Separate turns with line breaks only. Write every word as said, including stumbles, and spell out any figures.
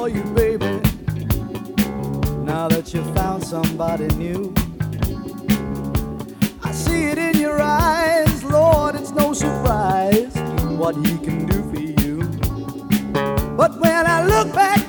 for you, baby. Now that you found somebody new, I see it in your eyes, Lord, it's no surprise what he can do for you. But when I look back